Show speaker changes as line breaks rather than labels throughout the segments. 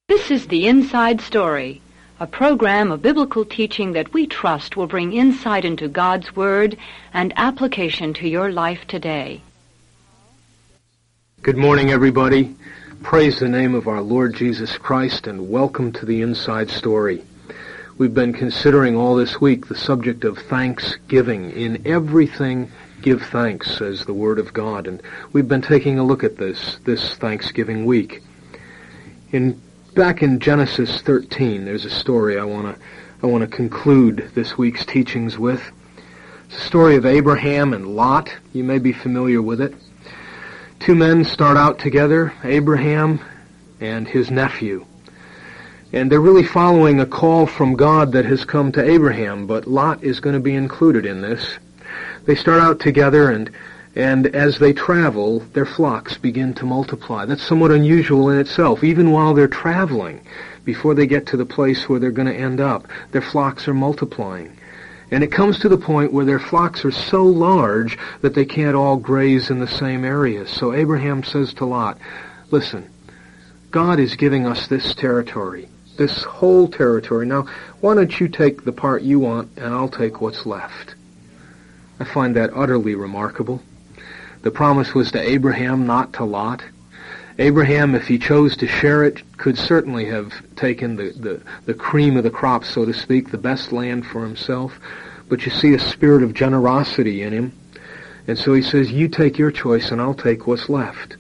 This is The Inside Story, a program of biblical teaching that we trust will bring insight into God's Word and application to your life today.
Good morning, everybody. Praise the name of our Lord Jesus Christ, and welcome to The Inside Story. We've been considering all this week the subject of thanksgiving. In everything, give thanks, says the Word of God, and we've been taking a look at this Thanksgiving week. Back in Genesis 13, there's a story I want to conclude this week's teachings with. It's a story of Abraham and Lot. You may be familiar with it. Two men start out together, Abraham and his nephew. And they're really following a call from God that has come to Abraham, but Lot is going to be included in this. They start out together, and as they travel, their flocks begin to multiply. That's somewhat unusual in itself. Even while they're traveling, before they get to the place where they're going to end up, their flocks are multiplying. And it comes to the point where their flocks are so large that they can't all graze in the same area. So Abraham says to Lot, listen, God is giving us this territory, this whole territory. Now, why don't you take the part you want, and I'll take what's left? I find that utterly remarkable. The promise was to Abraham, not to Lot. Abraham, if he chose to share it, could certainly have taken the cream of the crop, so to speak, the best land for himself. But you see a spirit of generosity in him. And so he says, you take your choice and I'll take what's left.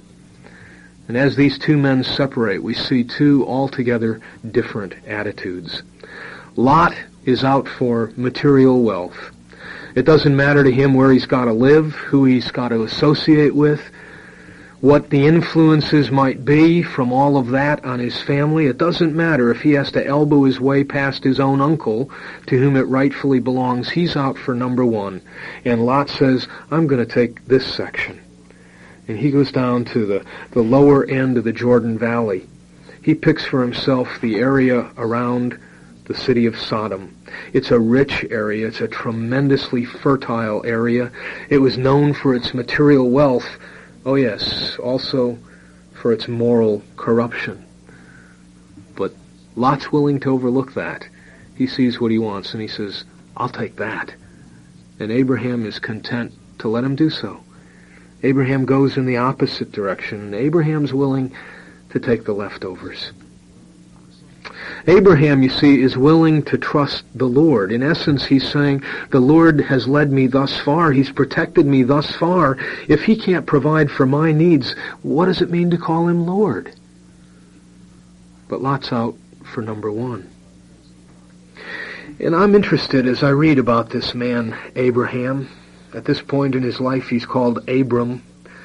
And as these two men separate, we see two altogether different attitudes. Lot is out for material wealth. It doesn't matter to him where he's got to live, who he's got to associate with, what the influences might be from all of that on his family. It doesn't matter if he has to elbow his way past his own uncle, to whom it rightfully belongs. He's out for number one. And Lot says, I'm going to take this section. And he goes down to the lower end of the Jordan Valley. He picks for himself the area around the city of Sodom. It's a rich area. It's a tremendously fertile area. It was known for its material wealth. Oh yes, also for its moral corruption. But Lot's willing to overlook that. He sees what he wants and he says, I'll take that. And Abraham is content to let him do so. Abraham goes in the opposite direction, and Abraham's willing to take the leftovers. Abraham, you see, is willing to trust the Lord. In essence, he's saying, the Lord has led me thus far. He's protected me thus far. If he can't provide for my needs, what does it mean to call him Lord? But Lot's out for number one. And I'm interested as I read about this man, Abraham. At this point in his life, he's called Abram.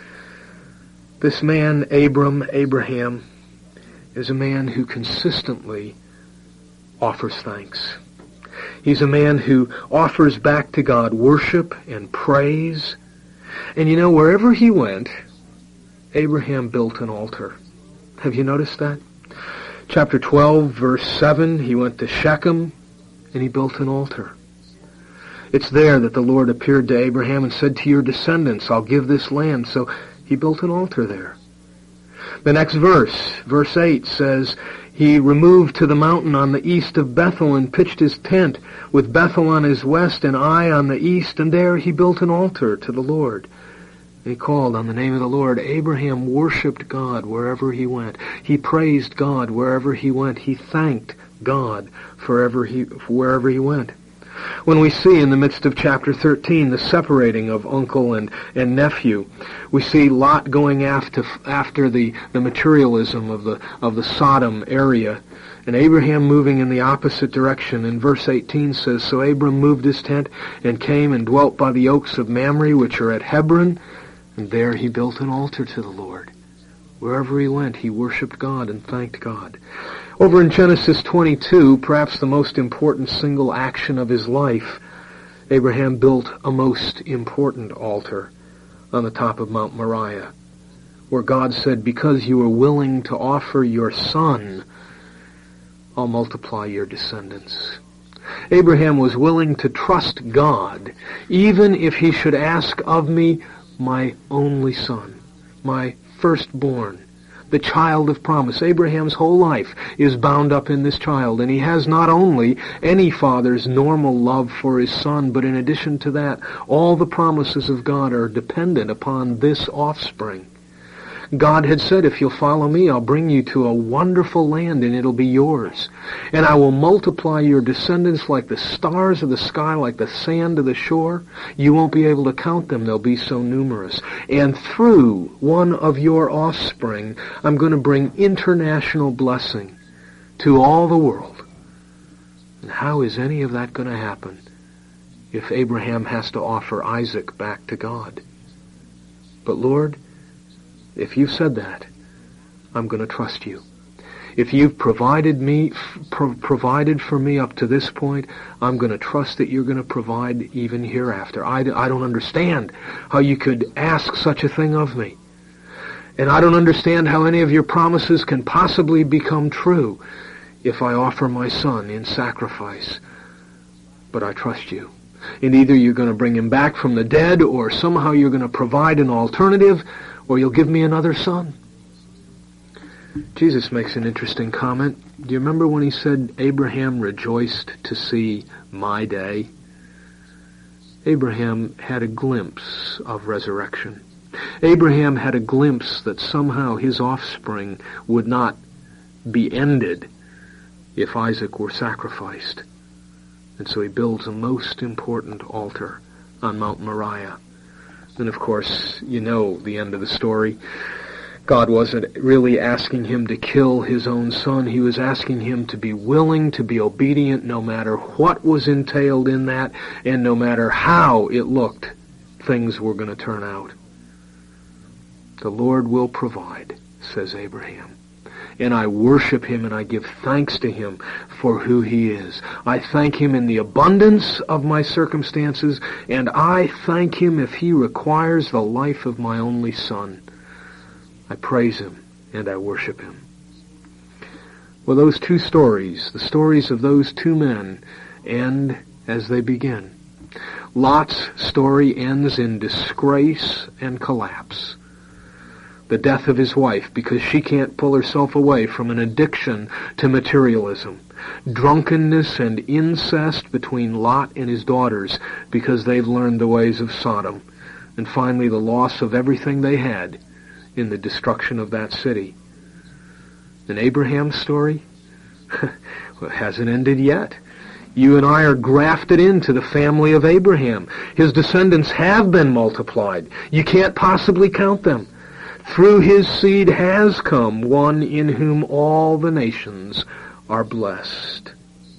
This man, Abraham, is a man who consistently offers thanks. He's a man who offers back to God worship and praise. And you know, wherever he went, Abraham built an altar. Have you noticed that? Chapter 12, verse 7, he went to Shechem and he built an altar. It's there that the Lord appeared to Abraham and said, to your descendants, I'll give this land. So he built an altar there. The next verse, verse 8, says, he removed to the mountain on the east of Bethel and pitched his tent with Bethel on his west and Ai on the east, and there he built an altar to the Lord. And he called on the name of the Lord. Abraham worshipped God wherever he went. He praised God wherever he went. He thanked God wherever he went. When we see in the midst of chapter 13 the separating of uncle and nephew, we see Lot going after the materialism of the Sodom area, and Abraham moving in the opposite direction. And verse 18 says, so Abram moved his tent and came and dwelt by the oaks of Mamre, which are at Hebron, and there he built an altar to the Lord. Wherever he went, he worshipped God and thanked God. Over in Genesis 22, perhaps the most important single action of his life, Abraham built a most important altar on the top of Mount Moriah, where God said, because you are willing to offer your son, I'll multiply your descendants. Abraham was willing to trust God, even if he should ask of me my only son, my firstborn, the child of promise. Abraham's whole life is bound up in this child, and he has not only any father's normal love for his son, but in addition to that, all the promises of God are dependent upon this offspring. God had said, if you'll follow me, I'll bring you to a wonderful land and it'll be yours. And I will multiply your descendants like the stars of the sky, like the sand of the shore. You won't be able to count them. They'll be so numerous. And through one of your offspring, I'm going to bring international blessing to all the world. And how is any of that going to happen if Abraham has to offer Isaac back to God? But Lord, if you've said that, I'm going to trust you. If you've provided for me up to this point, I'm going to trust that you're going to provide even hereafter. I don't understand how you could ask such a thing of me. And I don't understand how any of your promises can possibly become true if I offer my son in sacrifice. But I trust you. And either you're going to bring him back from the dead, or somehow you're going to provide an alternative, or you'll give me another son. Jesus makes an interesting comment. Do you remember when he said, Abraham rejoiced to see my day? Abraham had a glimpse of resurrection. Abraham had a glimpse that somehow his offspring would not be ended if Isaac were sacrificed. And so he builds a most important altar on Mount Moriah. And of course, you know the end of the story. God wasn't really asking him to kill his own son. He was asking him to be willing to be obedient no matter what was entailed in that, and no matter how it looked, things were going to turn out. The Lord will provide, says Abraham. And I worship him and I give thanks to him for who he is. I thank him in the abundance of my circumstances, and I thank him if he requires the life of my only son. I praise him and I worship him. Well, those two stories, the stories of those two men, end as they begin. Lot's story ends in disgrace and collapse. The death of his wife because she can't pull herself away from an addiction to materialism. Drunkenness and incest between Lot and his daughters because they've learned the ways of Sodom. And finally the loss of everything they had in the destruction of that city. And Abraham's story? Well, it hasn't ended yet. You and I are grafted into the family of Abraham. His descendants have been multiplied. You can't possibly count them. Through his seed has come one in whom all the nations are blessed.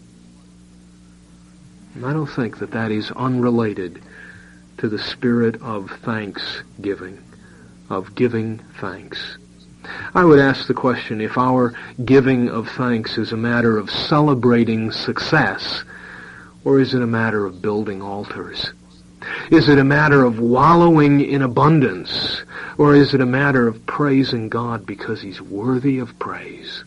And I don't think that that is unrelated to the spirit of thanksgiving, of giving thanks. I would ask the question, if our giving of thanks is a matter of celebrating success, or is it a matter of building altars? Is it a matter of wallowing in abundance, or is it a matter of praising God because he's worthy of praise?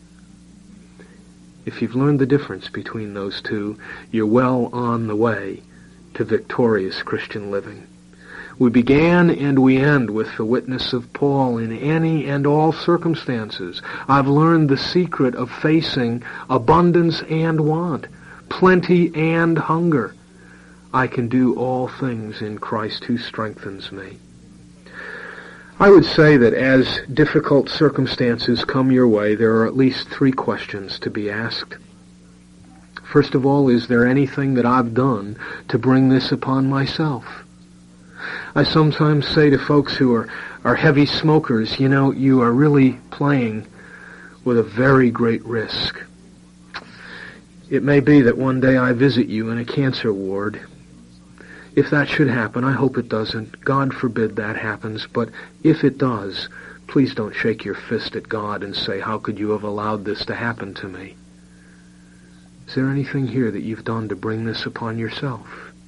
If you've learned the difference between those two, you're well on the way to victorious Christian living. We began and we end with the witness of Paul in any and all circumstances. I've learned the secret of facing abundance and want, plenty and hunger. I can do all things in Christ who strengthens me. I would say that as difficult circumstances come your way, there are at least 3 questions to be asked. First of all, is there anything that I've done to bring this upon myself? I sometimes say to folks who are heavy smokers, you are really playing with a very great risk. It may be that one day I visit you in a cancer ward. If that should happen, I hope it doesn't. God forbid that happens. But if it does, please don't shake your fist at God and say, how could you have allowed this to happen to me? Is there anything here that you've done to bring this upon yourself?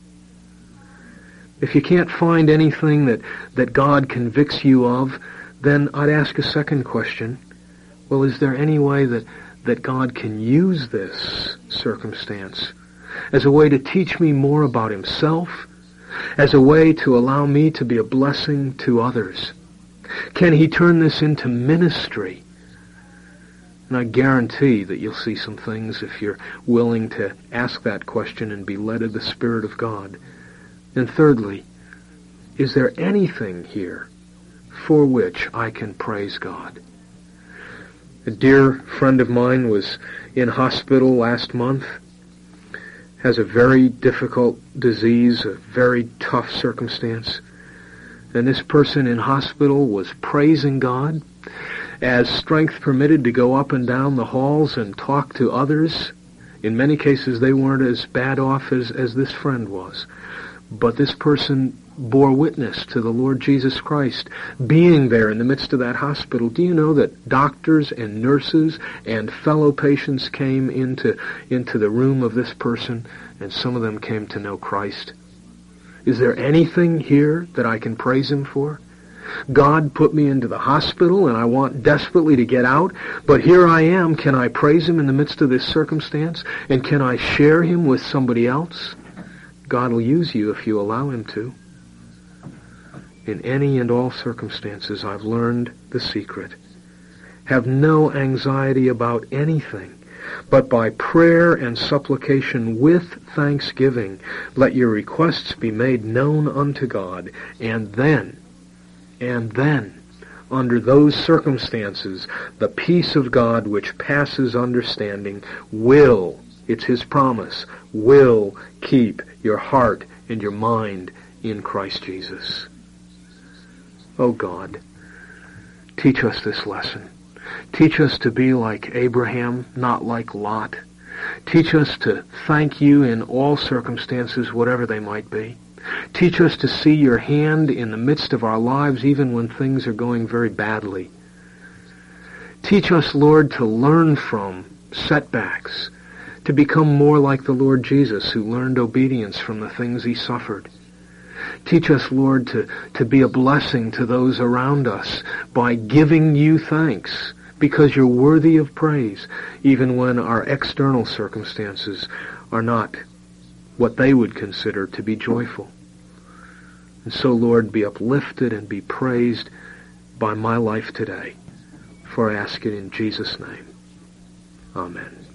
If you can't find anything that God convicts you of, then I'd ask a second question. Well, is there any way that God can use this circumstance as a way to teach me more about himself, as a way to allow me to be a blessing to others? Can he turn this into ministry? And I guarantee that you'll see some things if you're willing to ask that question and be led of the Spirit of God. And thirdly, is there anything here for which I can praise God? A dear friend of mine was in hospital last month, has a very difficult disease, a very tough circumstance. And this person in hospital was praising God as strength permitted to go up and down the halls and talk to others. In many cases, they weren't as bad off as this friend was. But this person bore witness to the Lord Jesus Christ being there in the midst of that hospital. Do you know that doctors and nurses and fellow patients came into the room of this person, and some of them came to know Christ? Is there anything here that I can praise him for? God put me into the hospital, and I want desperately to get out, but here I am. Can I praise him in the midst of this circumstance? And can I share him with somebody else? God will use you if you allow him to. In any and all circumstances, I've learned the secret. Have no anxiety about anything, but by prayer and supplication with thanksgiving, let your requests be made known unto God, and then, under those circumstances, the peace of God which passes understanding will, it's his promise, will keep your heart and your mind in Christ Jesus. Oh God, teach us this lesson. Teach us to be like Abraham, not like Lot. Teach us to thank you in all circumstances, whatever they might be. Teach us to see your hand in the midst of our lives, even when things are going very badly. Teach us, Lord, to learn from setbacks, to become more like the Lord Jesus, who learned obedience from the things he suffered. Teach us, Lord, to be a blessing to those around us by giving you thanks, because you're worthy of praise, even when our external circumstances are not what they would consider to be joyful. And so, Lord, be uplifted and be praised by my life today. For I ask it in Jesus' name. Amen.